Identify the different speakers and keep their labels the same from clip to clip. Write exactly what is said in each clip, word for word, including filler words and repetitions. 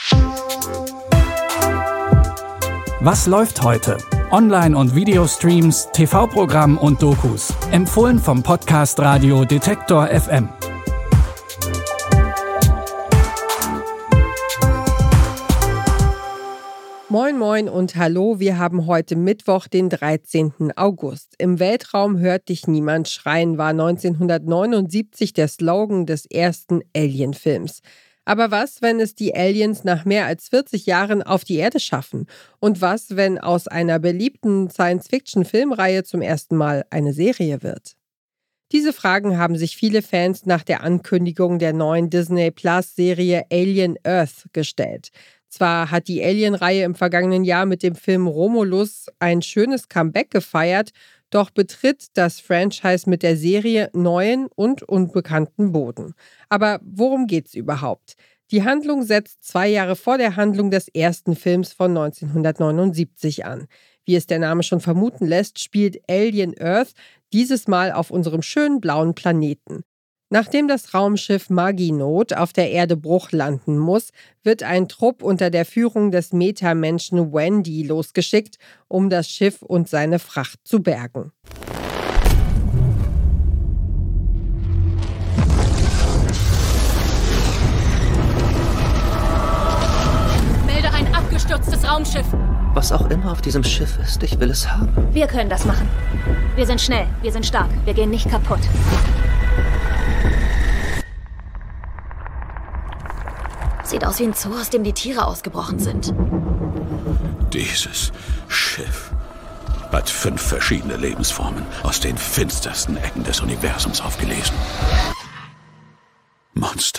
Speaker 1: Was läuft heute? Online- und Videostreams, T V-Programm und Dokus. Empfohlen vom Podcast Radio Detektor F M.
Speaker 2: Moin moin und hallo, wir haben heute Mittwoch, den dreizehnten August. Im Weltraum hört dich niemand schreien, war neunzehnhundertneunundsiebzig der Slogan des ersten Alien-Films. Aber was, wenn es die Aliens nach mehr als vierzig Jahren auf die Erde schaffen? Und was, wenn aus einer beliebten Science-Fiction-Filmreihe zum ersten Mal eine Serie wird? Diese Fragen haben sich viele Fans nach der Ankündigung der neuen Disney-Plus-Serie Alien Earth gestellt. Zwar hat die Alien-Reihe im vergangenen Jahr mit dem Film Romulus ein schönes Comeback gefeiert, doch betritt das Franchise mit der Serie neuen und unbekannten Boden. Aber worum geht's überhaupt? Die Handlung setzt zwei Jahre vor der Handlung des ersten Films von neunzehnhundertneunundsiebzig an. Wie es der Name schon vermuten lässt, spielt Alien Earth dieses Mal auf unserem schönen blauen Planeten. Nachdem das Raumschiff Maginot auf der Erde Bruch landen muss, wird ein Trupp unter der Führung des Metamenschen Wendy losgeschickt, um das Schiff und seine Fracht zu bergen.
Speaker 3: Melde ein abgestürztes Raumschiff.
Speaker 4: Was auch immer auf diesem Schiff ist, ich will es haben.
Speaker 3: Wir können das machen. Wir sind schnell, wir sind stark, wir gehen nicht kaputt. Sieht aus wie ein Zoo, aus dem die Tiere ausgebrochen sind.
Speaker 5: Dieses Schiff hat fünf verschiedene Lebensformen aus den finstersten Ecken des Universums aufgelesen. Monster.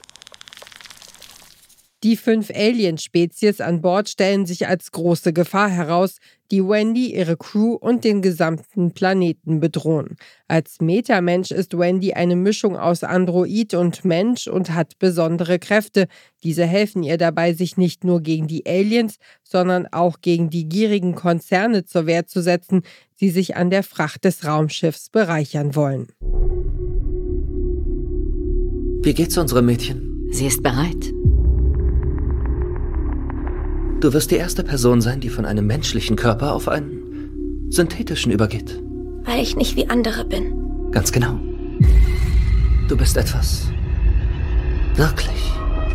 Speaker 2: Die fünf Alien-Spezies an Bord stellen sich als große Gefahr heraus, die Wendy, ihre Crew und den gesamten Planeten bedrohen. Als Metamensch ist Wendy eine Mischung aus Android und Mensch und hat besondere Kräfte. Diese helfen ihr dabei, sich nicht nur gegen die Aliens, sondern auch gegen die gierigen Konzerne zur Wehr zu setzen, die sich an der Fracht des Raumschiffs bereichern wollen.
Speaker 4: Wie geht's unserem Mädchen?
Speaker 6: Sie ist bereit.
Speaker 4: Du wirst die erste Person sein, die von einem menschlichen Körper auf einen synthetischen übergeht.
Speaker 3: Weil ich nicht wie andere bin.
Speaker 4: Ganz genau. Du bist etwas wirklich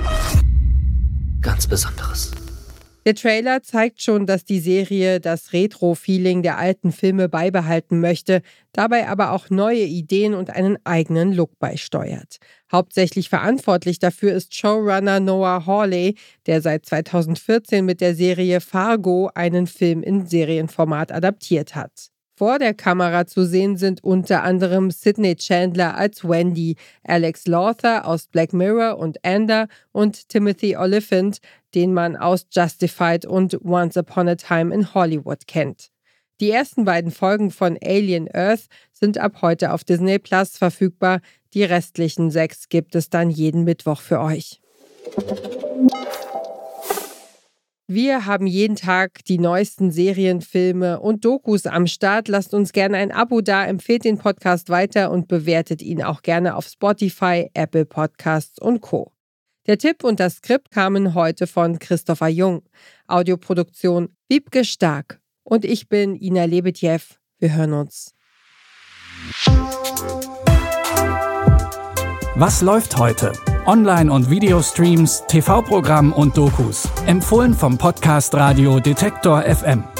Speaker 4: ganz Besonderes.
Speaker 2: Der Trailer zeigt schon, dass die Serie das Retro-Feeling der alten Filme beibehalten möchte, dabei aber auch neue Ideen und einen eigenen Look beisteuert. Hauptsächlich verantwortlich dafür ist Showrunner Noah Hawley, der seit zweitausendvierzehn mit der Serie Fargo einen Film in Serienformat adaptiert hat. Vor der Kamera zu sehen sind unter anderem Sydney Chandler als Wendy, Alex Lawther aus Black Mirror und Ender und Timothy Olyphant, den man aus Justified und Once Upon a Time in Hollywood kennt. Die ersten beiden Folgen von Alien Earth sind ab heute auf Disney Plus verfügbar. Die restlichen sechs gibt es dann jeden Mittwoch für euch. Wir haben jeden Tag die neuesten Serien, Filme und Dokus am Start. Lasst uns gerne ein Abo da, empfehlt den Podcast weiter und bewertet ihn auch gerne auf Spotify, Apple Podcasts und Co. Der Tipp und das Skript kamen heute von Christopher Jung. Audioproduktion Wiebke Stark. Und ich bin Ina Lebetjew. Wir hören uns.
Speaker 1: Was läuft heute? Online- und Videostreams, T V-Programm und Dokus. Empfohlen vom Podcast Radio Detektor F M.